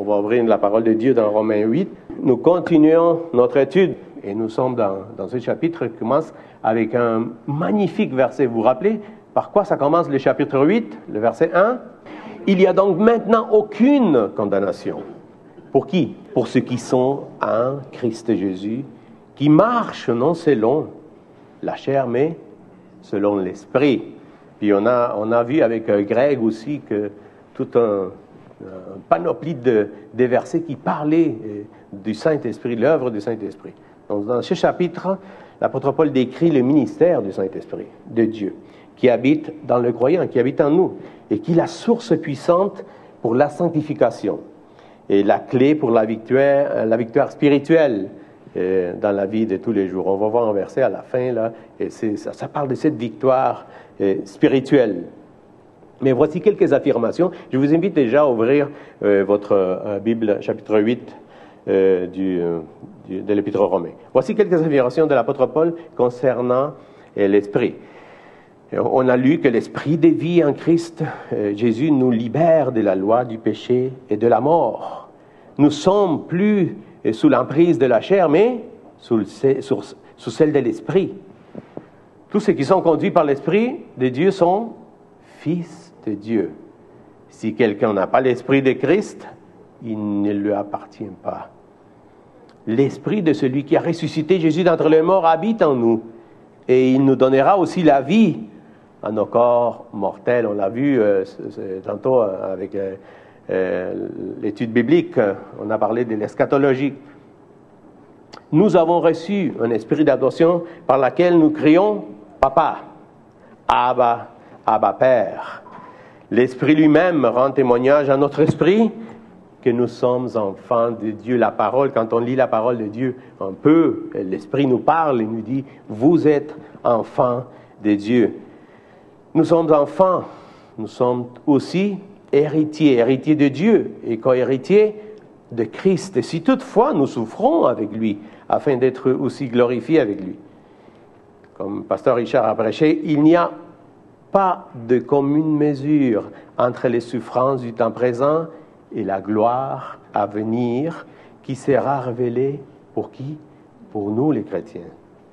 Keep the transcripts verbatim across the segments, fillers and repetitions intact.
On va ouvrir la parole de Dieu dans Romains huit. Nous continuons notre étude et nous sommes dans, dans ce chapitre qui commence avec un magnifique verset. Vous vous rappelez par quoi ça commence le chapitre huit, le verset un? Il n'y a donc maintenant aucune condamnation. Pour qui? Pour ceux qui sont en Christ Jésus, qui marchent non selon la chair, mais selon l'esprit. Puis on a, on a vu avec Greg aussi que tout un... un panoplie de, de versets qui parlaient euh, du Saint-Esprit, l'œuvre du Saint-Esprit. Donc, dans ce chapitre, l'apôtre Paul décrit le ministère du Saint-Esprit, de Dieu, qui habite dans le croyant, qui habite en nous, et qui est la source puissante pour la sanctification, et la clé pour la victoire, la victoire spirituelle euh, dans la vie de tous les jours. On va voir un verset à la fin, là, et c'est, ça, ça parle de cette victoire euh, spirituelle. Mais voici quelques affirmations. Je vous invite déjà à ouvrir euh, votre euh, Bible, chapitre huit euh, du, euh, du, de l'Épître aux Romains. Voici quelques affirmations de l'apôtre Paul concernant euh, l'Esprit. On a lu que l'Esprit de vie en Christ, euh, Jésus, nous libère de la loi du péché et de la mort. Nous sommes plus euh, sous l'emprise de la chair, mais sous, le, sous, sous celle de l'Esprit. Tous ceux qui sont conduits par l'Esprit de Dieu sont fils de Dieu. Si quelqu'un n'a pas l'Esprit de Christ, il ne lui appartient pas. L'Esprit de celui qui a ressuscité Jésus d'entre les morts habite en nous, et il nous donnera aussi la vie à nos corps mortels. On l'a vu euh, tantôt avec euh, euh, l'étude biblique, on a parlé de l'eschatologie. Nous avons reçu un esprit d'adoption par lequel nous crions « Papa »,« Abba »,« Abba Père ». L'Esprit lui-même rend témoignage à notre esprit que nous sommes enfants de Dieu. La parole, quand on lit la parole de Dieu un peu, l'Esprit nous parle et nous dit « Vous êtes enfants de Dieu ». Nous sommes enfants, nous sommes aussi héritiers, héritiers de Dieu et co-héritiers de Christ. Et si toutefois nous souffrons avec lui, afin d'être aussi glorifiés avec lui. Comme Pasteur Richard a prêché, il n'y a pas de commune mesure entre les souffrances du temps présent et la gloire à venir qui sera révélée pour qui? Pour nous les chrétiens.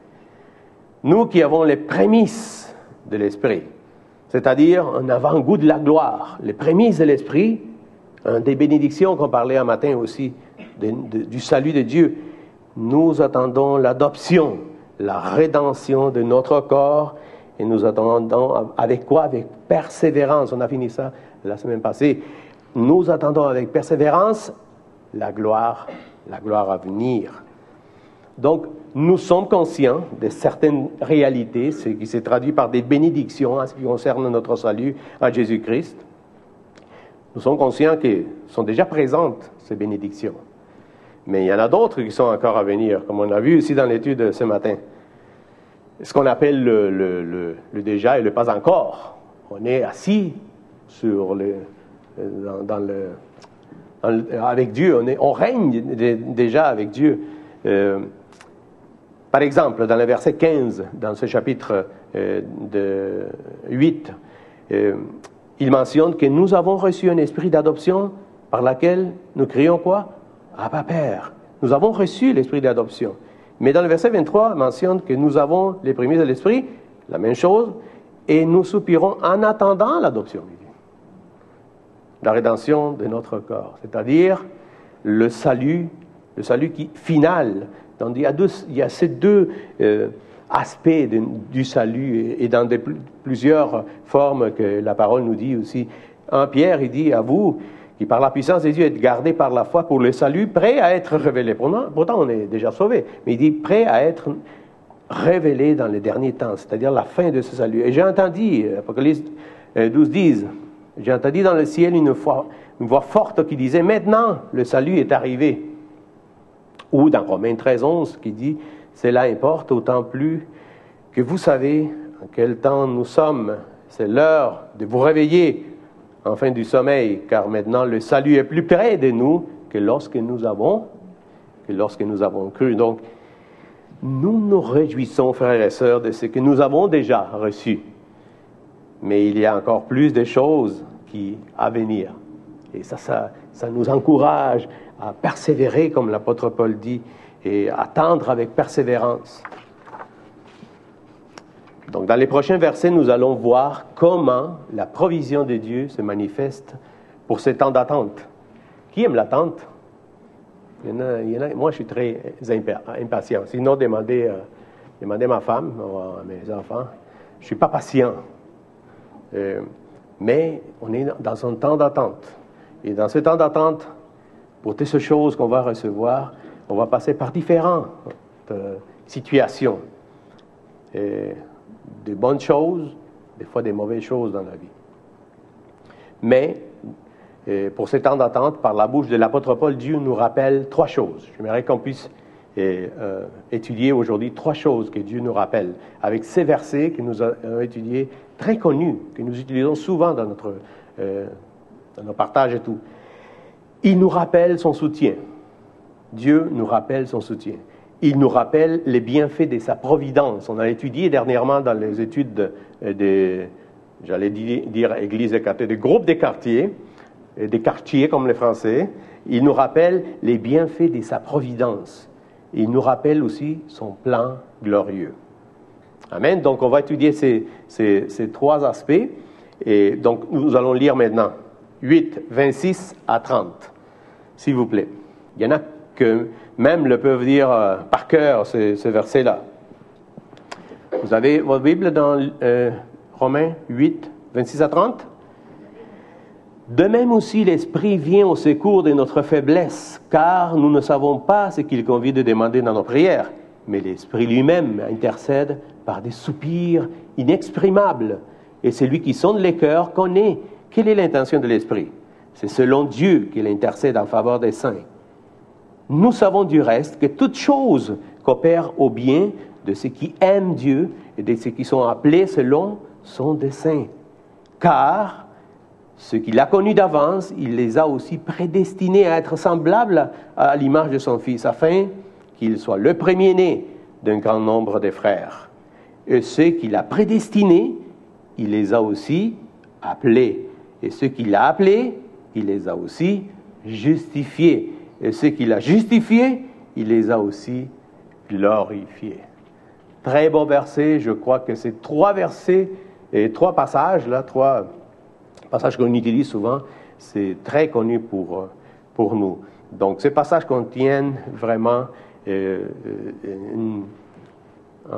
Nous qui avons les prémices de l'Esprit, c'est-à-dire un avant-goût de la gloire, les prémices de l'Esprit, hein, des bénédictions qu'on parlait un matin aussi, de, de, du salut de Dieu. Nous attendons l'adoption, la rédemption de notre corps. Et nous attendons avec quoi? Avec persévérance. On a fini ça la semaine passée. Nous attendons avec persévérance la gloire, la gloire à venir. Donc, nous sommes conscients de certaines réalités, ce qui s'est traduit par des bénédictions en ce qui concerne notre salut en Jésus-Christ. Nous sommes conscients que sont déjà présentes ces bénédictions. Mais il y en a d'autres qui sont encore à venir, comme on a vu ici dans l'étude ce matin. Ce qu'on appelle le, le, le, le déjà et le pas encore. On est assis sur le, dans, dans le, dans le, avec Dieu, on, est, on règne de, déjà avec Dieu. Euh, par exemple, dans le verset quinze, dans ce chapitre euh, de huit, euh, il mentionne que nous avons reçu un esprit d'adoption par lequel nous crions quoi? Abba Père. Nous avons reçu l'esprit d'adoption. Mais dans le verset vingt-trois, il mentionne que nous avons les prémices de l'Esprit, la même chose, et nous soupirons en attendant l'adoption, la rédemption de notre corps, c'est-à-dire le salut, le salut qui, final. Donc il y a, deux, il y a ces deux euh, aspects de, du salut, et, et dans des, plusieurs formes que la parole nous dit aussi. En Pierre, il dit à vous, qui par la puissance de Dieu est gardé par la foi pour le salut, prêt à être révélé. Pourtant, on est déjà sauvé, mais il dit prêt à être révélé dans les derniers temps, c'est-à-dire la fin de ce salut. Et j'ai entendu, Apocalypse douze dix, j'ai entendu dans le ciel une voix, une voix forte qui disait, maintenant le salut est arrivé. Ou dans Romains treize onze qui dit, cela importe autant plus que vous savez en quel temps nous sommes. C'est l'heure de vous réveiller enfin du sommeil, car maintenant le salut est plus près de nous que lorsque nous avons, que lorsque nous avons cru. Donc, nous nous réjouissons, frères et sœurs, de ce que nous avons déjà reçu. Mais il y a encore plus de choses qui à venir. Et ça, ça, ça nous encourage à persévérer, comme l'apôtre Paul dit, et attendre avec persévérance. Donc, dans les prochains versets, nous allons voir comment la provision de Dieu se manifeste pour ces temps d'attente. Qui aime l'attente? Il y en a, il y en a, moi, je suis très impatient. Sinon, demandez, euh, demandez à ma femme, à mes enfants. Je ne suis pas patient. Euh, mais on est dans un temps d'attente. Et dans ce temps d'attente, pour toutes ces choses qu'on va recevoir, on va passer par différentes euh, situations. Et des bonnes choses, des fois des mauvaises choses dans la vie. Mais, euh, pour ces temps d'attente, par la bouche de l'apôtre Paul, Dieu nous rappelle trois choses. J'aimerais qu'on puisse euh, euh, étudier aujourd'hui trois choses que Dieu nous rappelle, avec ces versets que nous avons étudiés, très connus, que nous utilisons souvent dans, notre, euh, dans nos partages et tout. Il nous rappelle son soutien. Dieu nous rappelle son soutien. Il nous rappelle les bienfaits de sa providence. On a étudié dernièrement dans les études de, de j'allais dire église des quartiers, des groupes des quartiers, des quartiers comme les Français. Il nous rappelle les bienfaits de sa providence. Il nous rappelle aussi son plan glorieux. Amen. Donc, on va étudier ces, ces, ces trois aspects. Et donc, nous allons lire maintenant huit, vingt-six à trente, s'il vous plaît. Il y en a que même le peuvent dire euh, par cœur, ce, ce verset-là. Vous avez votre Bible dans euh, Romains huit, vingt-six à trente? De même aussi, l'Esprit vient au secours de notre faiblesse, car nous ne savons pas ce qu'il convient de demander dans nos prières, mais l'Esprit lui-même intercède par des soupirs inexprimables. Et celui qui sonde les cœurs connaît quelle est l'intention de l'Esprit. C'est selon Dieu qu'il intercède en faveur des saints. Nous savons du reste que toutes choses coopèrent au bien de ceux qui aiment Dieu et de ceux qui sont appelés selon son dessein. Car ceux qu'il a connus d'avance, il les a aussi prédestinés à être semblables à l'image de son Fils, afin qu'il soit le premier-né d'un grand nombre de frères. Et ceux qu'il a prédestinés, il les a aussi appelés. Et ceux qu'il a appelés, il les a aussi justifiés. Et ceux qu'il a justifiés, il les a aussi glorifiés. Très beau verset, je crois que ces trois versets, et trois passages, là, trois passages qu'on utilise souvent, c'est très connu pour, pour nous. Donc, ces passages contiennent vraiment euh, une, un,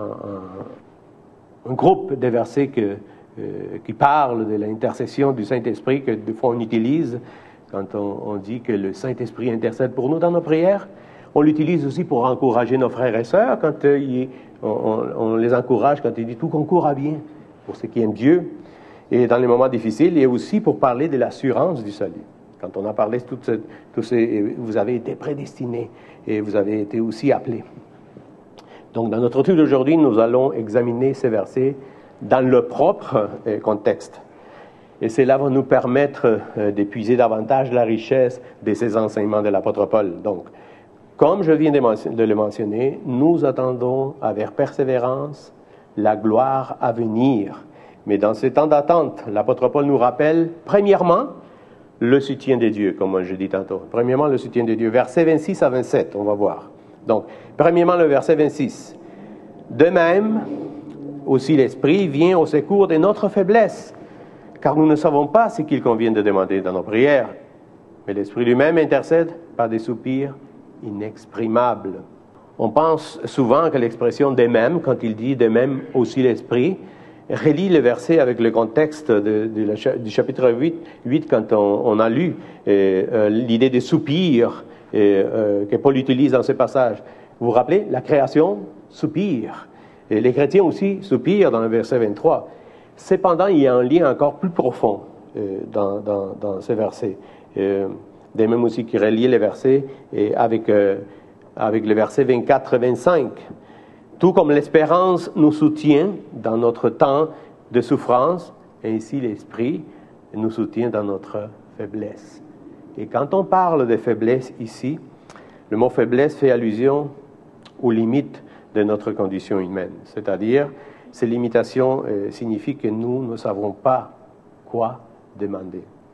un, un groupe de versets que, euh, qui parlent de l'intercession du Saint-Esprit, que des fois on utilise quand on, on dit que le Saint-Esprit intercède pour nous dans nos prières. On l'utilise aussi pour encourager nos frères et sœurs, quand euh, il, on, on, on les encourage, quand il dit tout concourt à bien pour ceux qui aiment Dieu. Et dans les moments difficiles, et aussi pour parler de l'assurance du salut. Quand on a parlé de toutes ces, tous ces, vous avez été prédestinés et vous avez été aussi appelés. Donc, dans notre étude d'aujourd'hui, nous allons examiner ces versets dans le propre euh, contexte. Et cela va nous permettre euh, d'épuiser davantage la richesse de ces enseignements de l'apôtre Paul. Donc, comme je viens de, mention- de le mentionner, nous attendons avec persévérance la gloire à venir. Mais dans ces temps d'attente, l'apôtre Paul nous rappelle, premièrement, le soutien de Dieu, comme je dis tantôt. Premièrement, le soutien de Dieu. Versets vingt-six à vingt-sept, on va voir. Donc, premièrement, le verset vingt-six. De même, aussi l'Esprit vient au secours de notre faiblesse, car nous ne savons pas ce qu'il convient de demander dans nos prières. Mais l'Esprit lui-même intercède par des soupirs inexprimables. On pense souvent que l'expression « de même », quand il dit « de même aussi l'Esprit », relie le verset avec le contexte de, de la, du chapitre huit, huit quand on, on a lu euh, euh, l'idée des soupirs euh, que Paul utilise dans ce passage. Vous vous rappelez, la création soupire. Et les chrétiens aussi soupirent dans le verset vingt-trois. Cependant, il y a un lien encore plus profond euh, dans, dans, dans ce verset. Euh, de même aussi qui relie les versets et avec, euh, avec le verset vingt-quatre vingt-cinq. Tout comme l'espérance nous soutient dans notre temps de souffrance, ainsi l'Esprit nous soutient dans notre faiblesse. Et quand on parle de faiblesse ici, le mot faiblesse fait allusion aux limites de notre condition humaine. C'est-à-dire, ces limitations euh, signifient que nous ne savons pas quoi demander.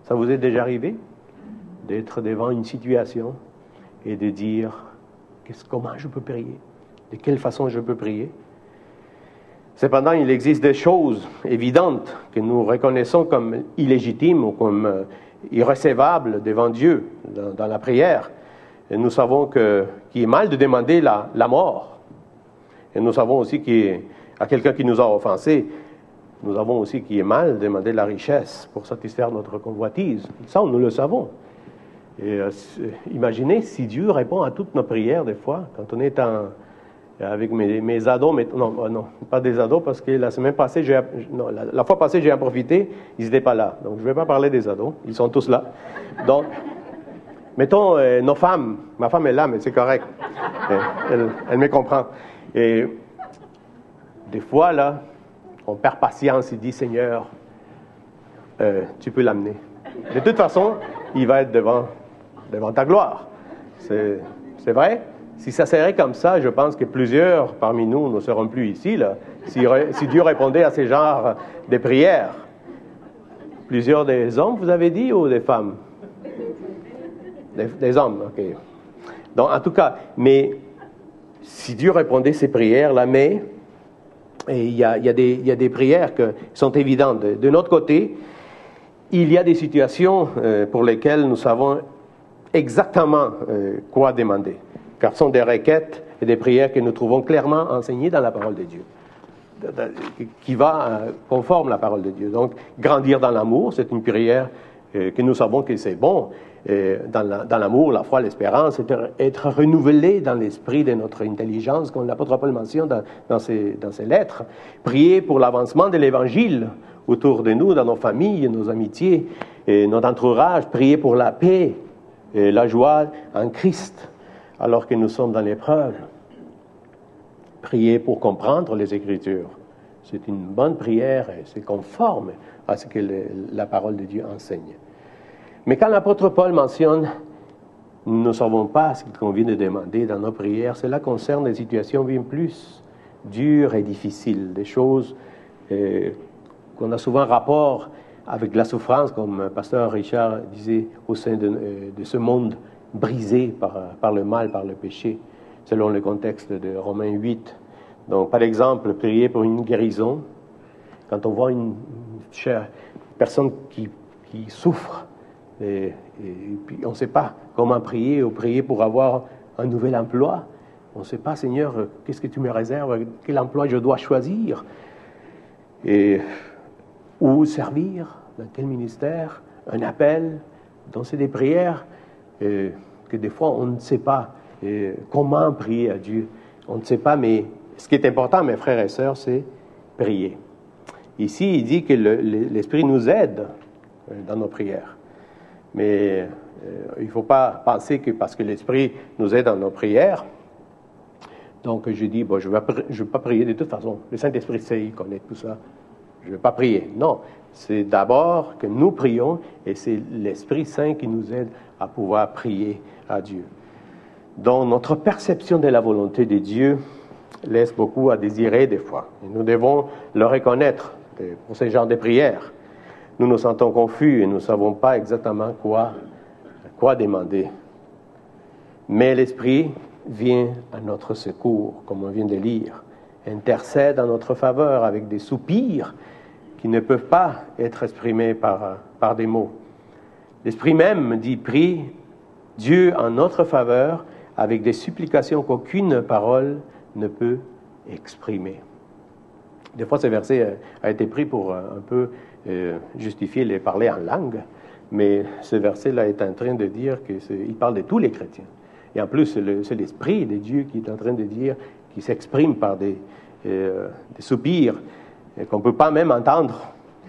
Ça vous est déjà arrivé d'être devant une situation et de dire qu'est-ce, comment je peux prier, de quelle façon je peux prier. Cependant, il existe des choses évidentes que nous reconnaissons comme illégitimes ou comme euh, irrécevables devant Dieu dans, dans la prière. Et nous savons que, qu'il est mal de demander la, la mort. Et nous savons aussi qu'à quelqu'un qui nous a offensés, nous avons aussi qu'il est mal de demander la richesse pour satisfaire notre convoitise. Ça, nous le savons. Et euh, imaginez si Dieu répond à toutes nos prières des fois, quand on est en, avec mes, mes ados, mais, non, non, pas des ados, parce que la semaine passée, j'ai, non, la, la fois passée, j'ai en profité, ils n'étaient pas là. Donc, je ne vais pas parler des ados, ils sont tous là. Donc, mettons, euh, nos femmes, ma femme est là, mais c'est correct. Elle, elle me comprend. Et des fois, là, on perd patience, il dit, Seigneur, euh, tu peux l'amener. De toute façon, il va être devant, devant ta gloire. C'est, c'est vrai? Si ça serait comme ça, je pense que plusieurs parmi nous ne seront plus ici, là, si, si Dieu répondait à ce genre de prières. Plusieurs des hommes, vous avez dit, ou des femmes? Des, des hommes, ok. Donc, en tout cas, mais si Dieu répondait ces prières-là, mais il y a, y, a y a des prières qui sont évidentes. De, de notre côté, il y a des situations euh, pour lesquelles nous savons exactement euh, quoi demander, car ce sont des requêtes et des prières que nous trouvons clairement enseignées dans la parole de Dieu, de, de, qui va euh, conforme la parole de Dieu. Donc, grandir dans l'amour, c'est une prière euh, que nous savons que c'est bon. Euh, dans, la, dans l'amour, la foi, l'espérance, être, être renouvelé dans l'esprit de notre intelligence, comme l'apôtre Paul mentionne dans, dans, ses, dans ses lettres. Prier pour l'avancement de l'Évangile autour de nous, dans nos familles, nos amitiés, et notre entourage. Prier pour la paix et la joie en Christ, alors que nous sommes dans l'épreuve. Prier pour comprendre les Écritures. C'est une bonne prière et c'est conforme à ce que le, la parole de Dieu enseigne. Mais quand l'apôtre Paul mentionne « nous ne savons pas ce qu'il convient de demander dans nos prières », cela concerne des situations bien plus dures et difficiles, des choses euh, qu'on a souvent rapport avec la souffrance, comme pasteur Richard disait, au sein de, euh, de ce monde brisé par, par le mal, par le péché, selon le contexte de Romains huit. Donc, par exemple, prier pour une guérison, quand on voit une, une personne qui, qui souffre, Et, et puis on ne sait pas comment prier, ou prier pour avoir un nouvel emploi. On ne sait pas, Seigneur, qu'est-ce que tu me réserves, quel emploi je dois choisir, et où servir, dans quel ministère, un appel. Donc c'est des prières euh, que des fois on ne sait pas euh, comment prier à Dieu. On ne sait pas, mais ce qui est important, mes frères et sœurs, c'est prier. Ici, il dit que le, l'Esprit nous aide dans nos prières. Mais euh, il ne faut pas penser que parce que l'Esprit nous aide dans nos prières, donc je dis, bon, je ne vais, vais pas prier de toute façon. Le Saint-Esprit sait, il connaît tout ça. Je ne vais pas prier. Non, c'est d'abord que nous prions et c'est l'Esprit Saint qui nous aide à pouvoir prier à Dieu. Donc notre perception de la volonté de Dieu laisse beaucoup à désirer des fois. Et nous devons le reconnaître pour ce genre de prières. Nous nous sentons confus et nous ne savons pas exactement quoi, quoi demander. Mais l'Esprit vient à notre secours, comme on vient de lire, intercède en notre faveur avec des soupirs qui ne peuvent pas être exprimés par, par des mots. L'Esprit même dit, prie Dieu en notre faveur avec des supplications qu'aucune parole ne peut exprimer. Des fois, ce verset a été pris pour un peu euh, justifier les parler en langue, mais ce verset-là est en train de dire qu'il parle de tous les chrétiens. Et en plus, c'est, le, c'est l'Esprit de Dieu qui est en train de dire, qui s'exprime par des, euh, des soupirs et qu'on ne peut pas même entendre.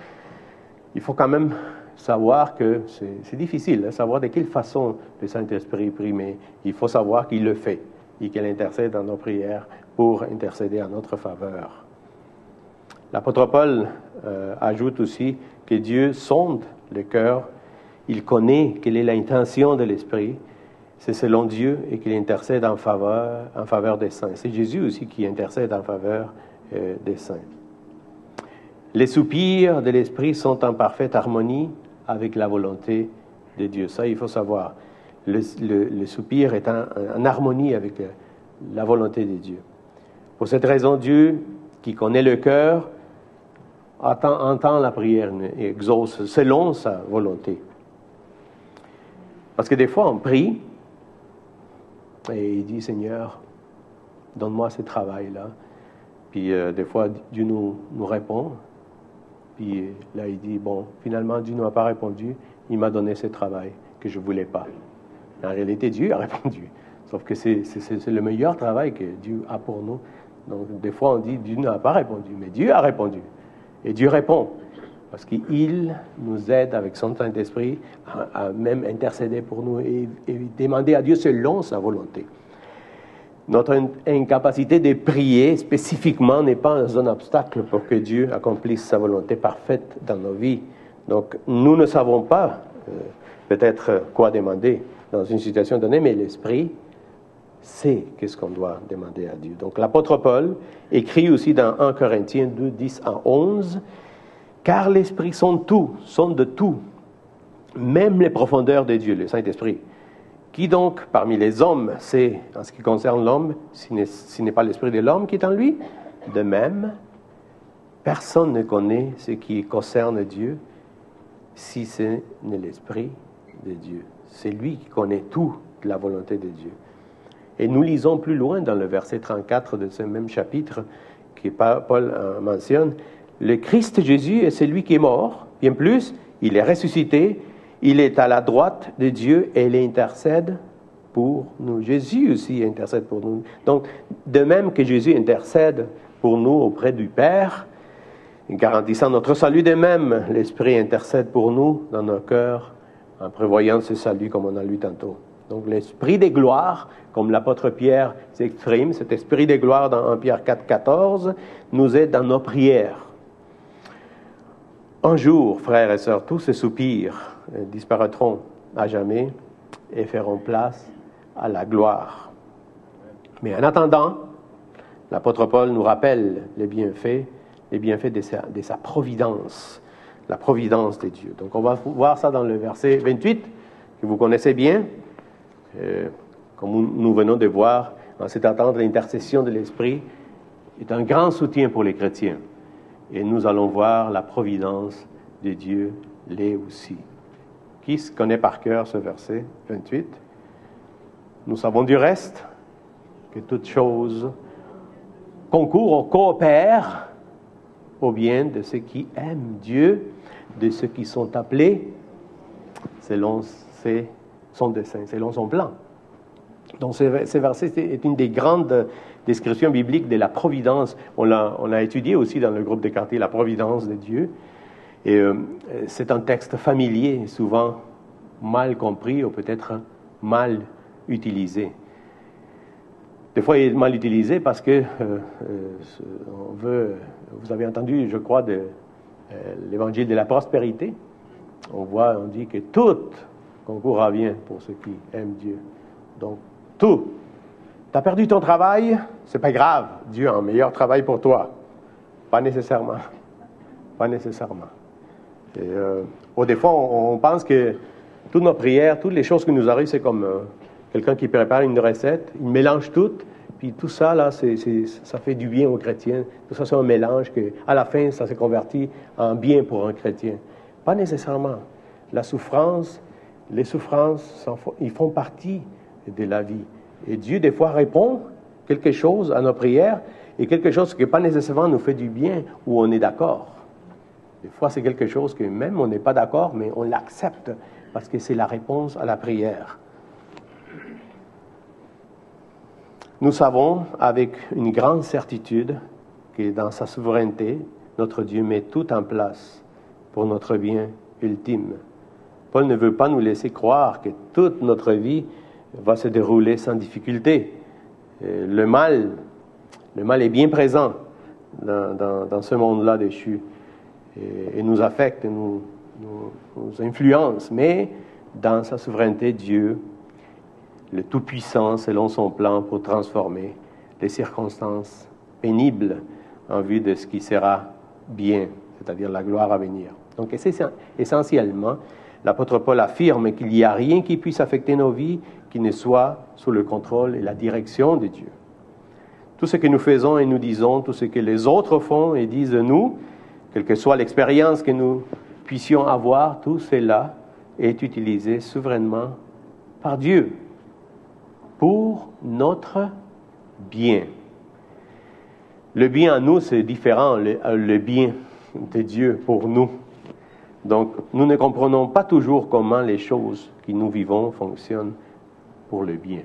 Il faut quand même savoir que c'est, c'est difficile, hein, savoir de quelle façon le Saint-Esprit prie, mais il faut savoir qu'il le fait et qu'il intercède dans nos prières pour intercéder en notre faveur. L'apôtre Paul euh, ajoute aussi que Dieu sonde le cœur, il connaît quelle est l'intention de l'Esprit, c'est selon Dieu et qu'il intercède en faveur, en faveur des saints. C'est Jésus aussi qui intercède en faveur euh, des saints. Les soupirs de l'Esprit sont en parfaite harmonie avec la volonté de Dieu. Ça, il faut savoir. Le, le, le soupir est en, en harmonie avec la volonté de Dieu. Pour cette raison, Dieu, qui connaît le cœur, entend, entend la prière et exauce selon sa volonté. Parce que des fois, on prie et il dit, Seigneur, donne-moi ce travail-là. Puis euh, des fois, Dieu nous, nous répond. Puis là, il dit, bon, finalement, Dieu ne m'a pas répondu. Il m'a donné ce travail que je ne voulais pas. En réalité, Dieu a répondu. Sauf que c'est, c'est, c'est le meilleur travail que Dieu a pour nous. Donc, des fois, on dit, Dieu n'a pas répondu. Mais Dieu a répondu. Et Dieu répond. Parce qu'il nous aide avec son Saint-Esprit à, à même intercéder pour nous et, et demander à Dieu selon sa volonté. Notre incapacité de prier spécifiquement n'est pas un obstacle pour que Dieu accomplisse sa volonté parfaite dans nos vies. Donc, nous ne savons pas euh, peut-être quoi demander dans une situation donnée, mais l'Esprit sait qu'est-ce qu'on doit demander à Dieu. Donc, l'apôtre Paul écrit aussi dans premier Corinthiens deux, dix à onze, « Car l'Esprit sonde tout, sonde de tout, même les profondeurs de Dieu, le Saint-Esprit. Qui donc, parmi les hommes, sait, en ce qui concerne l'homme, si n'est, si n'est pas l'Esprit de l'homme qui est en lui? De même, personne ne connaît ce qui concerne Dieu, si ce n'est l'Esprit de Dieu. C'est lui qui connaît tout de la volonté de Dieu. » Et nous lisons plus loin dans le verset trente-quatre de ce même chapitre que Paul mentionne, « Le Christ Jésus est celui qui est mort, bien plus, il est ressuscité, il est à la droite de Dieu et il intercède pour nous. » Jésus aussi intercède pour nous. Donc, de même que Jésus intercède pour nous auprès du Père, garantissant notre salut, de même, l'Esprit intercède pour nous dans nos cœurs, en prévoyant ce salut comme on a lu tantôt. Donc, l'Esprit de gloire, comme l'apôtre Pierre s'exprime, cet Esprit de gloire dans premier Pierre quatre, quatorze, nous aide dans nos prières. Un jour, frères et sœurs, tous ces soupirs disparaîtront à jamais et feront place à la gloire. Mais en attendant, l'apôtre Paul nous rappelle les bienfaits, les bienfaits de sa, de sa providence, la providence de Dieu. Donc, on va voir ça dans le verset vingt-huit, que vous connaissez bien. Euh, comme nous venons de voir, en cet temps, l'intercession de l'Esprit est un grand soutien pour les chrétiens. Et nous allons voir la providence de Dieu l'est aussi. Qui connaît par cœur ce verset vingt-huit? Nous savons du reste que toutes choses concourent, coopèrent au bien de ceux qui aiment Dieu, de ceux qui sont appelés selon ses, son dessein, selon son plan. Donc, ce, ce verset est une des grandes descriptions bibliques de la providence. On l'a, on l'a étudié aussi dans le groupe des quartiers, la providence de Dieu. Et euh, c'est un texte familier, souvent mal compris ou peut-être mal utilisé. Des fois, il est mal utilisé parce que euh, euh, on veut. Vous avez entendu, je crois, de euh, l'évangile de la prospérité. On voit, on dit que tout concourt à bien pour ceux qui aiment Dieu. Donc, tout. Tu as perdu ton travail, c'est pas grave. Dieu a un meilleur travail pour toi. Pas nécessairement. Pas nécessairement. Et, euh, au des fois, on, on pense que toutes nos prières, toutes les choses qui nous arrivent, c'est comme euh, quelqu'un qui prépare une recette, il mélange tout, puis tout ça, là, c'est, c'est, ça fait du bien aux chrétiens. Tout ça, c'est un mélange que, à la fin, ça se convertit en bien pour un chrétien. Pas nécessairement. La souffrance, les souffrances, ils font partie de la vie. Et Dieu, des fois, répond quelque chose à nos prières et quelque chose qui pas nécessairement nous fait du bien ou on est d'accord. Des fois, c'est quelque chose que même on n'est pas d'accord, mais on l'accepte parce que c'est la réponse à la prière. Nous savons avec une grande certitude que dans sa souveraineté, notre Dieu met tout en place pour notre bien ultime. Paul ne veut pas nous laisser croire que toute notre vie va se dérouler sans difficulté. Le mal, le mal est bien présent dans, dans, dans ce monde-là déchu et, et nous affecte, nous, nous, nous influence. Mais dans sa souveraineté, Dieu, le Tout-Puissant, selon son plan pour transformer les circonstances pénibles en vue de ce qui sera bien, c'est-à-dire la gloire à venir. Donc, essentiellement, l'apôtre Paul affirme qu'il n'y a rien qui puisse affecter nos vies qui ne soit sous le contrôle et la direction de Dieu. Tout ce que nous faisons et nous disons, tout ce que les autres font et disent de nous, quelle que soit l'expérience que nous puissions avoir, tout cela est utilisé souverainement par Dieu pour notre bien. Le bien en nous, c'est différent, le, le bien de Dieu pour nous. Donc, nous ne comprenons pas toujours comment les choses que nous vivons fonctionnent pour le bien.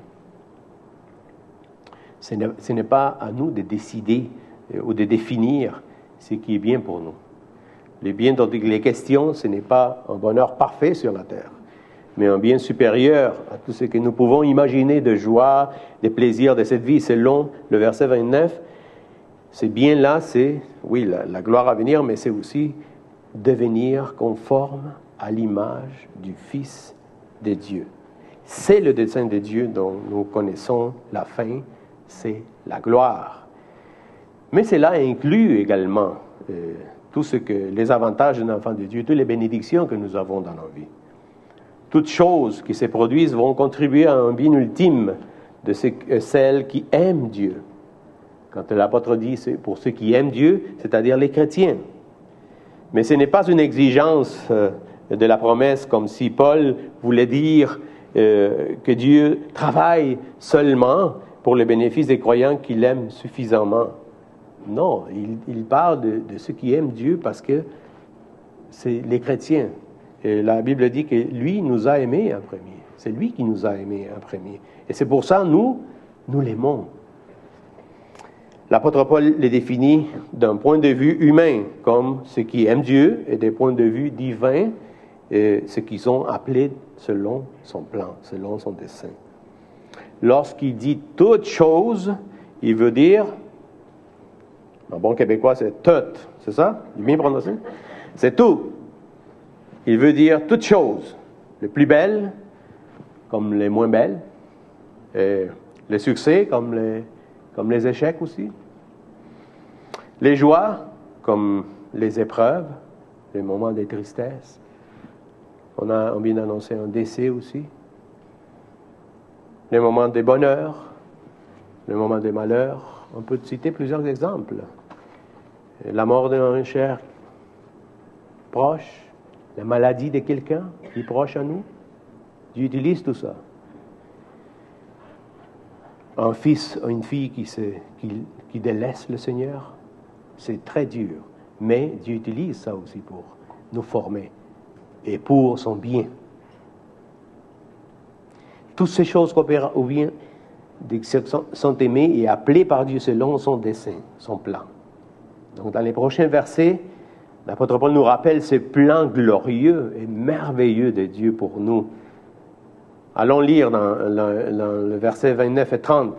Ce n'est, ce n'est pas à nous de décider euh, ou de définir ce qui est bien pour nous. Le bien dont il est question, ce n'est pas un bonheur parfait sur la terre, mais un bien supérieur à tout ce que nous pouvons imaginer de joie, de plaisir de cette vie. Selon le verset vingt-neuf, ce bien-là, c'est, oui, la, la gloire à venir, mais c'est aussi devenir conforme à l'image du Fils de Dieu. C'est le dessein de Dieu dont nous connaissons la fin, c'est la gloire. Mais cela inclut également euh, tout ce que les avantages d'un enfant de Dieu, toutes les bénédictions que nous avons dans nos vies. Toutes choses qui se produisent vont contribuer à un bien ultime de ce, euh, celles qui aiment Dieu. Quand l'apôtre dit c'est pour ceux qui aiment Dieu, c'est-à-dire les chrétiens. Mais ce n'est pas une exigence euh, de la promesse, comme si Paul voulait dire euh, que Dieu travaille seulement pour le bénéfice des croyants qui l'aiment suffisamment. Non, il, il parle de, de ceux qui aiment Dieu parce que c'est les chrétiens. Et la Bible dit que lui nous a aimés en premier. C'est lui qui nous a aimés en premier. Et c'est pour ça, nous, nous l'aimons. L'apôtre Paul les définit d'un point de vue humain comme ceux qui aiment Dieu et d'un point de vue divin, et ceux qui sont appelés selon son plan, selon son dessein. Lorsqu'il dit « toute chose », il veut dire, en bon québécois, c'est « tout », c'est ça? J'ai bien prononcé? C'est tout. Il veut dire toute chose, les plus belles comme les moins belles, et les succès comme les, comme les échecs aussi, les joies comme les épreuves, les moments de tristesse. On a on vient d'annoncer un décès aussi. Les moments de bonheur, les moments de malheur. On peut citer plusieurs exemples. La mort d'un cher proche, la maladie de quelqu'un qui est proche à nous. Dieu utilise tout ça. Un fils ou une fille qui, se, qui, qui délaisse le Seigneur, c'est très dur. Mais Dieu utilise ça aussi pour nous former et pour son bien. Toutes ces choses coopèrent au bien sont aimés et appelés par Dieu selon son dessein, son plan. Donc dans les prochains versets, l'apôtre Paul nous rappelle ce plan glorieux et merveilleux de Dieu pour nous. Allons lire dans, dans, dans le verset vingt-neuf et trente.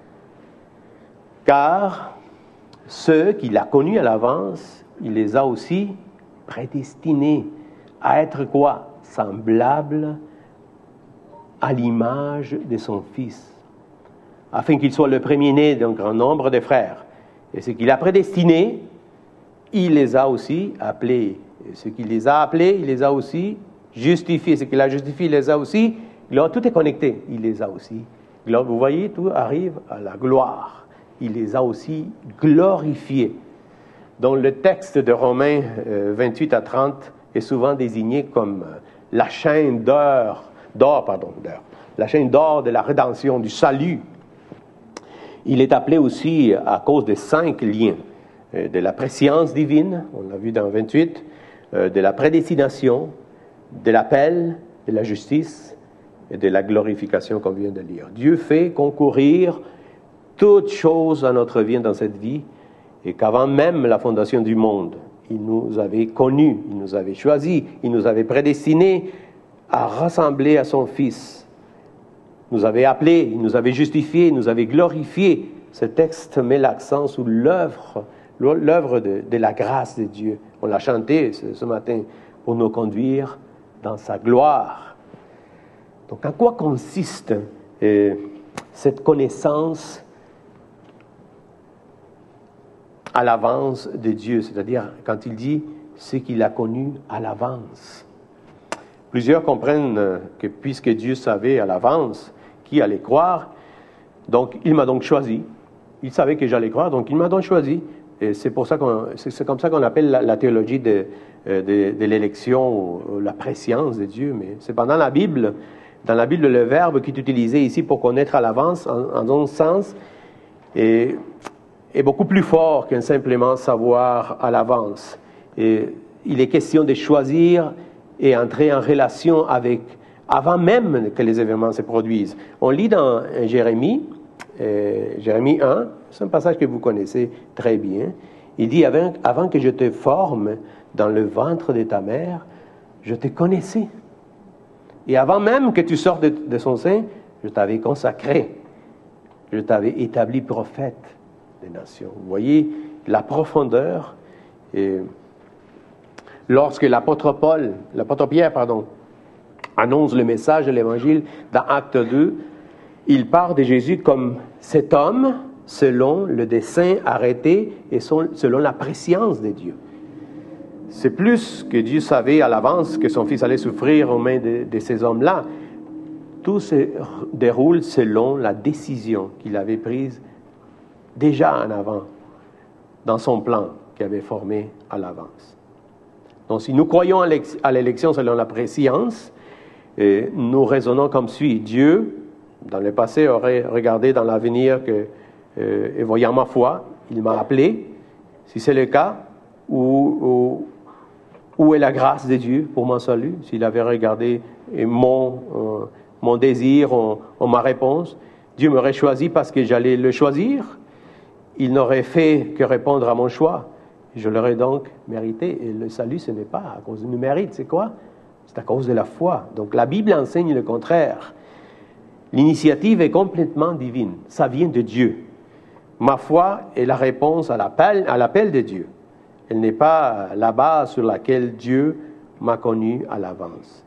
« Car ceux qu'il a connus à l'avance, il les a aussi prédestinés à être quoi? Semblables à l'image de son Fils, afin qu'il soit le premier-né d'un grand nombre de frères. Et ce qu'il a prédestiné, il les a aussi appelés. Et ce qu'il les a appelés, il les a aussi justifiés. Ce qu'il a justifié, il les a aussi. Tout est connecté. Il les a aussi. Vous voyez, tout arrive à la gloire. Il les a aussi glorifiés. Dans le texte de Romains vingt-huit à trente est souvent désigné comme la chaîne d'or, d'or, pardon, d'or, la chaîne d'or de la rédemption, du salut. Il est appelé aussi à cause de cinq liens. De la préscience divine, on l'a vu dans vingt-huit, de la prédestination, de l'appel, de la justice et de la glorification qu'on vient de lire. Dieu fait concourir toutes choses à notre vie dans cette vie et qu'avant même la fondation du monde, il nous avait connus, il nous avait choisis, il nous avait prédestinés à ressembler à son Fils. Il nous avait appelés, il nous avait justifiés, il nous avait glorifiés. Ce texte met l'accent sur l'œuvre, l'œuvre de, de la grâce de Dieu. On l'a chanté ce, ce matin pour nous conduire dans sa gloire. Donc, en quoi consiste euh, cette connaissance à l'avance de Dieu, c'est-à-dire quand il dit ce qu'il a connu à l'avance? Plusieurs comprennent que puisque Dieu savait à l'avance qui allait croire, donc il m'a donc choisi. Il savait que j'allais croire, donc il m'a donc choisi. Et c'est pour ça qu'on, c'est, c'est comme ça qu'on appelle la, la théologie de, de, de l'élection, ou la préscience de Dieu. Mais cependant, la Bible, dans la Bible, le verbe qui est utilisé ici pour connaître à l'avance, en, en un sens, est, est beaucoup plus fort qu'un simplement savoir à l'avance. Et il est question de choisir et entrer en relation avec, avant même que les événements se produisent. On lit dans Jérémie, euh, Jérémie un, c'est un passage que vous connaissez très bien. Il dit, avant, avant que je te forme dans le ventre de ta mère, je te connaissais. Et avant même que tu sortes de, de son sein, je t'avais consacré. Je t'avais établi prophète des nations. Vous voyez la profondeur. Et lorsque l'apôtre Paul, l'apôtre Pierre, pardon, annonce le message de l'Évangile dans Acte deux, il parle de Jésus comme cet homme selon le dessein arrêté et son, selon la préscience de Dieu. C'est plus que Dieu savait à l'avance que son Fils allait souffrir aux mains de, de ces hommes-là. Tout se déroule selon la décision qu'il avait prise déjà en avant, dans son plan qu'il avait formé à l'avance. Donc, si nous croyons à l'élection selon la préscience, et nous raisonnons comme suit. Dieu, dans le passé, aurait regardé dans l'avenir que, euh, et voyant ma foi, il m'a appelé. Si c'est le cas, où, où, où est la grâce de Dieu pour mon salut? S'il avait regardé mon, euh, mon désir en, en ma réponse, Dieu m'aurait choisi parce que j'allais le choisir. Il n'aurait fait que répondre à mon choix. Je l'aurais donc mérité. Et le salut, ce n'est pas à cause de nos mérites. C'est quoi? C'est à cause de la foi. Donc la Bible enseigne le contraire. L'initiative est complètement divine. Ça vient de Dieu. Ma foi est la réponse à l'appel, à l'appel de Dieu. Elle n'est pas la base sur laquelle Dieu m'a connu à l'avance.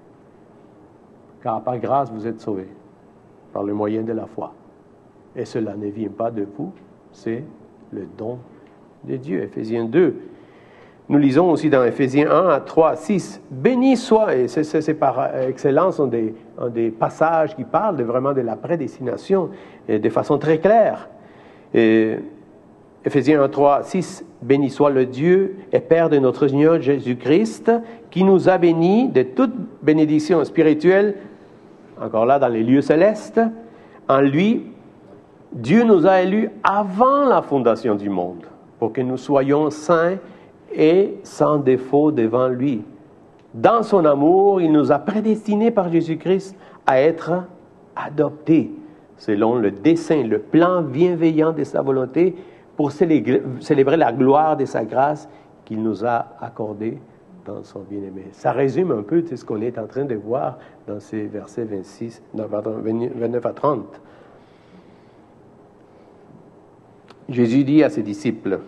Car par grâce, vous êtes sauvés par le moyen de la foi. Et cela ne vient pas de vous, c'est le don de Dieu. Éphésiens deux. Nous lisons aussi dans Éphésiens un à trois, six. Béni soit, et c'est, c'est, c'est par excellence un des, un des passages qui parlent de, vraiment de la prédestination et de façon très claire. Et Éphésiens un, trois, six. Béni soit le Dieu et Père de notre Seigneur Jésus-Christ, qui nous a bénis de toute bénédiction spirituelle, encore là dans les lieux célestes. En lui, Dieu nous a élus avant la fondation du monde, pour que nous soyons saints et sans défaut devant lui. Dans son amour, il nous a prédestinés par Jésus-Christ à être adoptés, selon le dessein, le plan bienveillant de sa volonté, pour célébrer, célébrer la gloire de sa grâce qu'il nous a accordée dans son bien-aimé. Ça résume un peu ce qu'on est en train de voir dans ces versets vingt-six, non, pardon, vingt-neuf à trente. Jésus dit à ses disciples,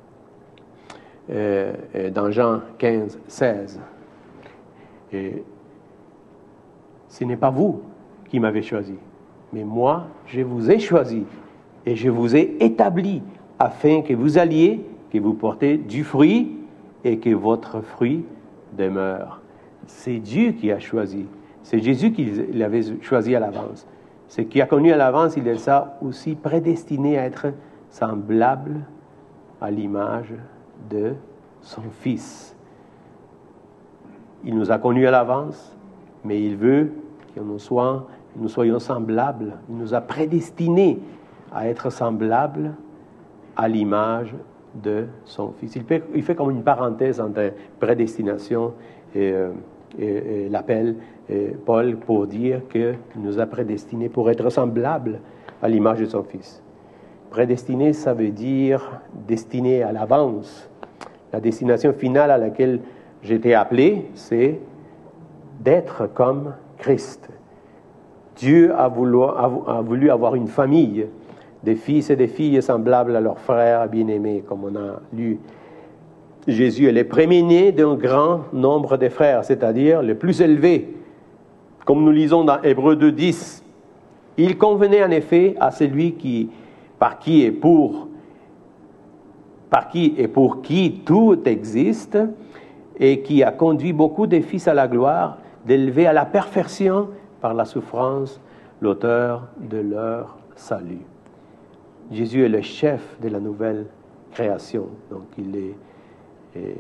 euh, dans Jean quinze, seize, et, ce n'est pas vous qui m'avez choisi, mais moi, je vous ai choisi et je vous ai établi afin que vous alliez, que vous portez du fruit et que votre fruit demeure. C'est Dieu qui a choisi. C'est Jésus qui l'avait choisi à l'avance. Ce qui a connu à l'avance, il les a aussi prédestinés à être semblable à l'image de son Fils. Il nous a connus à l'avance, mais il veut que nous soyons, nous soyons semblables. Il nous a prédestinés à être semblables à l'image de son Fils. Il fait, il fait comme une parenthèse entre prédestination et, et, et l'appel et Paul pour dire qu'il nous a prédestinés pour être semblables à l'image de son Fils. Prédestiné, ça veut dire destiné à l'avance. La destination finale à laquelle j'étais appelé, c'est d'être comme Christ. Dieu a voulu, a voulu avoir une famille, des fils et des filles semblables à leurs frères bien-aimés, comme on a lu. Jésus est le premier-né d'un grand nombre de frères, c'est-à-dire le plus élevé. Comme nous lisons dans Hébreux deux, dix, il convenait en effet à celui qui Par qui et pour, par qui et pour qui tout existe, et qui a conduit beaucoup de fils à la gloire, d'élever à la perfection par la souffrance l'auteur de leur salut. Jésus est le chef de la nouvelle création. Donc, il est, est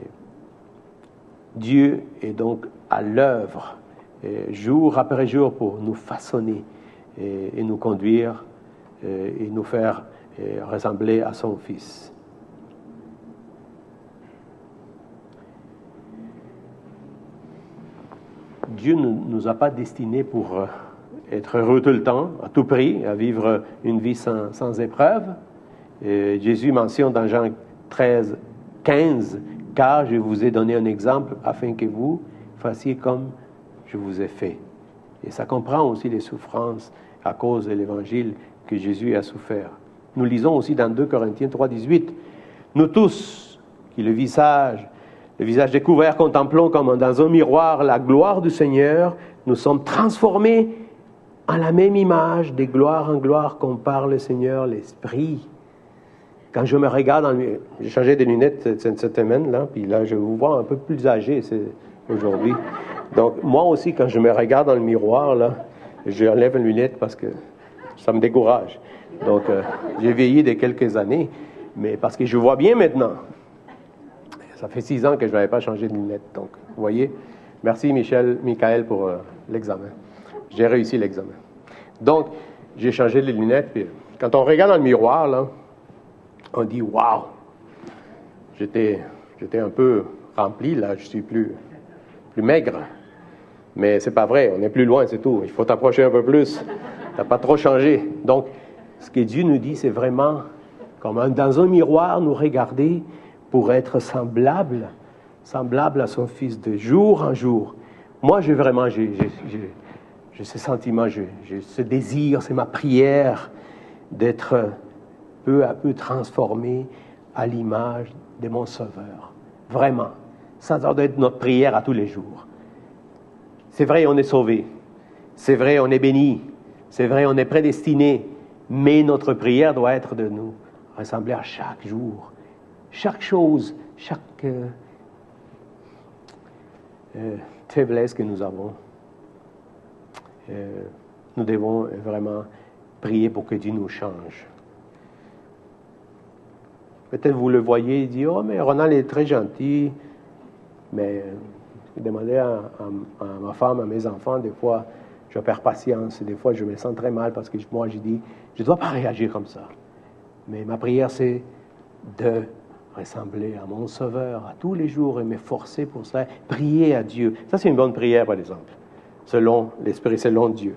Dieu est donc à l'œuvre, et jour après jour, pour nous façonner et, et nous conduire et, et nous faire et ressembler à son Fils. Dieu ne nous a pas destinés pour être heureux tout le temps, à tout prix, à vivre une vie sans, sans épreuve. Et Jésus mentionne dans Jean treize, quinze, « Car je vous ai donné un exemple afin que vous fassiez comme je vous ai fait. » Et ça comprend aussi les souffrances à cause de l'Évangile que Jésus a souffert. Nous lisons aussi dans deux Corinthiens trois, dix-huit, « Nous tous, qui le visage, le visage découvert, contemplons comme dans un miroir la gloire du Seigneur, nous sommes transformés en la même image, de gloire en gloire, comme par le Seigneur l'Esprit. » Quand je me regarde, dans le... j'ai changé de lunettes cette, cette semaine, là, puis là, je vous vois un peu plus âgé aujourd'hui. Donc, moi aussi, quand je me regarde dans le miroir, là, je enlève une lunette parce que ça me décourage. Donc, euh, j'ai vieilli de quelques années, mais parce que je vois bien maintenant. Ça fait six ans que je n'avais pas changé de lunettes. Donc, vous voyez, merci Michel, Michael pour euh, l'examen. J'ai réussi l'examen. Donc, j'ai changé de lunettes, puis quand on regarde dans le miroir, là, on dit « Wow! » J'étais, j'étais un peu rempli, là, je suis plus, plus maigre. Mais c'est pas vrai, on est plus loin, c'est tout. Il faut t'approcher un peu plus. Tu n'as pas trop changé. Donc, ce que Dieu nous dit, c'est vraiment comme un, dans un miroir, nous regarder pour être semblable, semblable à son Fils de jour en jour. Moi, j'ai vraiment, j'ai, j'ai, j'ai, j'ai ce sentiment, j'ai, j'ai ce désir, c'est ma prière d'être peu à peu transformé à l'image de mon Sauveur. Vraiment. Ça doit être notre prière à tous les jours. C'est vrai, on est sauvé. C'est vrai, on est béni. C'est vrai, on est prédestiné. Mais notre prière doit être de nous ressembler à chaque jour. Chaque chose, chaque euh, euh, faiblesse que nous avons. Euh, nous devons vraiment prier pour que Dieu nous change. Peut-être vous le voyez, il dit « Oh, mais Ronald est très gentil. » Mais je demandais à, à, à ma femme, à mes enfants, des fois, je perds patience. Des fois, je me sens très mal parce que moi, je dis « Je ne dois pas réagir comme ça. » Mais ma prière, c'est de ressembler à mon Sauveur à tous les jours et me forcer pour cela. Prier à Dieu. Ça, c'est une bonne prière, par exemple, selon l'Esprit, selon Dieu.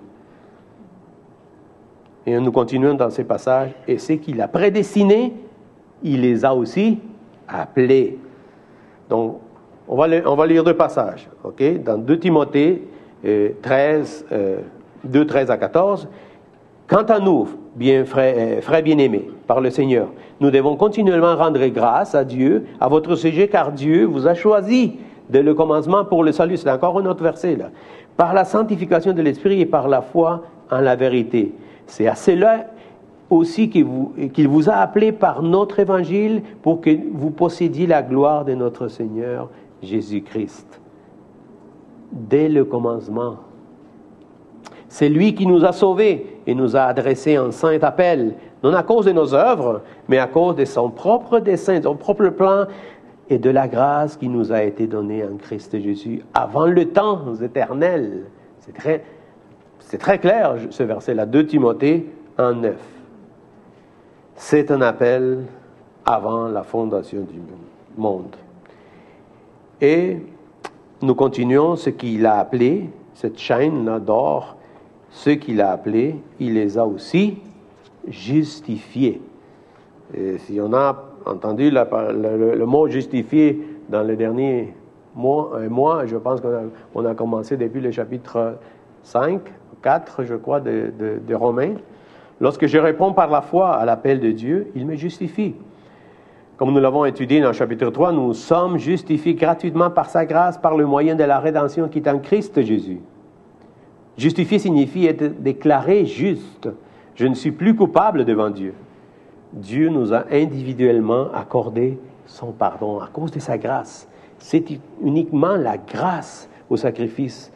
Et nous continuons dans ces passages. Et c'est qu'il a prédestiné, il les a aussi appelés. Donc, on va, le, on va lire deux passages, ok? Dans deux Timothée euh, treize, euh, deux, treize à quatorze. Quant à nous, bien frères, euh, frères bien-aimés, par le Seigneur, nous devons continuellement rendre grâce à Dieu, à votre sujet, car Dieu vous a choisi dès le commencement pour le salut. C'est encore un autre verset, là. Par la sanctification de l'Esprit et par la foi en la vérité. C'est à cela aussi qu'il vous, qu'il vous a appelé par notre évangile pour que vous possédiez la gloire de notre Seigneur Jésus-Christ. Dès le commencement. C'est lui qui nous a sauvés et nous a adressé un saint appel, non à cause de nos œuvres, mais à cause de son propre dessein, son propre plan et de la grâce qui nous a été donnée en Christ Jésus avant le temps éternel. C'est très, c'est très clair, ce verset-là, deux Timothée un, neuf. C'est un appel avant la fondation du monde. Et nous continuons ce qu'il a appelé, cette chaîne-là d'or, ceux qu'il a appelés, il les a aussi justifiés. Et si on a entendu la, le, le, le mot justifié dans le dernier mois, un mois, je pense qu'on a, on a commencé depuis le chapitre cinq, quatre, je crois, de, de, de Romains. Lorsque je réponds par la foi à l'appel de Dieu, il me justifie. Comme nous l'avons étudié dans le chapitre trois, nous sommes justifiés gratuitement par sa grâce, par le moyen de la rédemption qui est en Christ Jésus. Justifier signifie être déclaré juste. Je ne suis plus coupable devant Dieu. Dieu nous a individuellement accordé son pardon à cause de sa grâce. C'est uniquement la grâce au sacrifice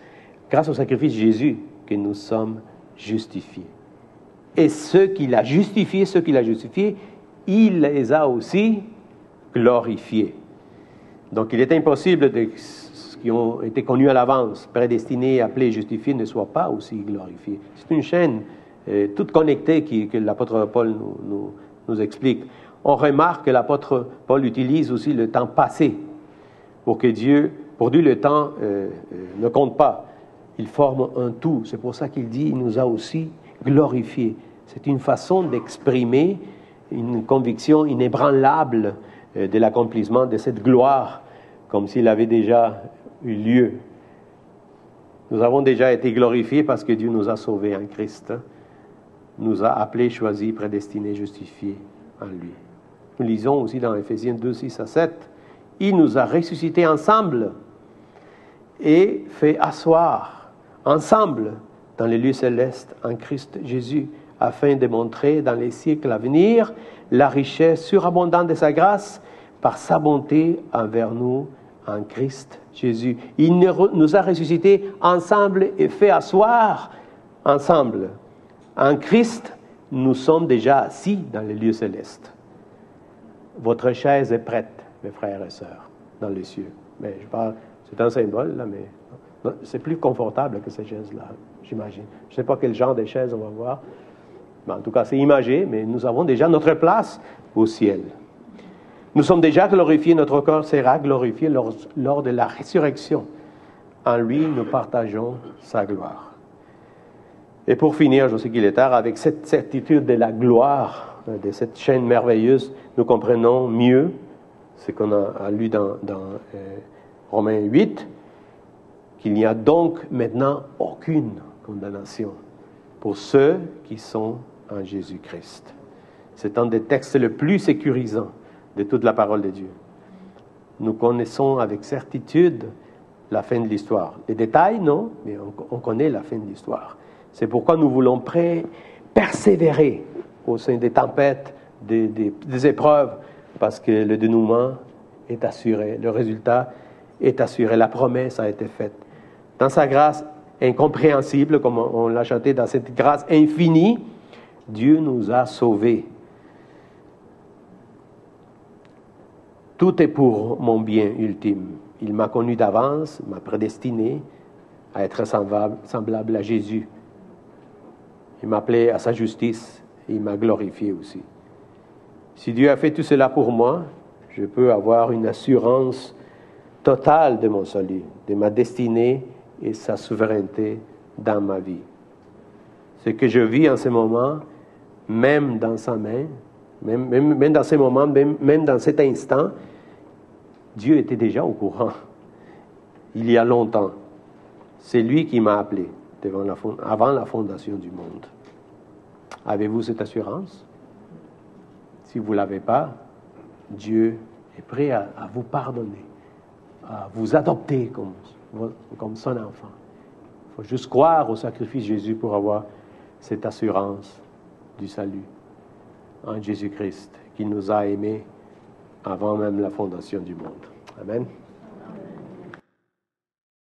grâce au sacrifice de Jésus, que nous sommes justifiés. Et ceux qu'il a justifiés, ceux qu'il a justifiés, il les a aussi glorifiés. Donc, il est impossible que ceux qui ont été connus à l'avance, prédestinés, appelés, justifiés, ne soient pas aussi glorifiés. C'est une chaîne euh, toute connectée qui, que l'apôtre Paul nous, nous, nous explique. On remarque que l'apôtre Paul utilise aussi le temps passé pour que Dieu, pour Dieu, le temps euh, euh, ne compte pas. Il forme un tout. C'est pour ça qu'il dit, il nous a aussi glorifiés. C'est une façon d'exprimer une conviction inébranlable de l'accomplissement de cette gloire, comme s'il avait déjà eu lieu. Nous avons déjà été glorifiés parce que Dieu nous a sauvés en Christ, nous a appelés, choisis, prédestinés, justifiés en lui. Nous lisons aussi dans Éphésiens deux, six à sept, « Il nous a ressuscités ensemble et fait asseoir ensemble dans les lieux célestes en Christ Jésus, afin de montrer dans les siècles à venir la richesse surabondante de sa grâce par sa bonté envers nous en Christ Jésus. Il nous a ressuscités ensemble et fait asseoir ensemble. En Christ, nous sommes déjà assis dans les lieux célestes. Votre chaise est prête, mes frères et sœurs, dans les cieux. Mais je parle, c'est un symbole, là, mais c'est plus confortable que ces chaises-là, j'imagine. Je ne sais pas quel genre de chaise on va voir. Mais en tout cas, c'est imagé, mais nous avons déjà notre place au ciel. Nous sommes déjà glorifiés, notre corps sera glorifié lors, lors de la résurrection. En lui, nous partageons sa gloire. Et pour finir, je sais qu'il est tard, avec cette certitude de la gloire, de cette chaîne merveilleuse, nous comprenons mieux ce qu'on a lu dans, dans euh, Romains huit, qu'il n'y a donc maintenant aucune condamnation pour ceux qui sont en Jésus-Christ. C'est un des textes les plus sécurisants de toute la parole de Dieu. Nous connaissons avec certitude la fin de l'histoire. Les détails, non, mais on, on connaît la fin de l'histoire. C'est pourquoi nous voulons pré- persévérer au sein des tempêtes, des, des, des épreuves, parce que le dénouement est assuré, le résultat est assuré, la promesse a été faite. Dans sa grâce incompréhensible, comme on, on l'a chanté, dans cette grâce infinie, Dieu nous a sauvés. Tout est pour mon bien ultime. Il m'a connu d'avance, m'a prédestiné à être semblable, semblable à Jésus. Il m'a appelé à sa justice et il m'a glorifié aussi. Si Dieu a fait tout cela pour moi, je peux avoir une assurance totale de mon salut, de ma destinée et sa souveraineté dans ma vie. Ce que je vis en ce moment, même dans sa main, même, même, même dans ces moments, même, même dans cet instant, Dieu était déjà au courant. Il y a longtemps. C'est lui qui m'a appelé devant la, avant la fondation du monde. Avez-vous cette assurance? Si vous ne l'avez pas, Dieu est prêt à, à vous pardonner, à vous adopter comme, comme son enfant. Il faut juste croire au sacrifice de Jésus pour avoir cette assurance du salut en Jésus-Christ, qui nous a aimés avant même la fondation du monde. Amen.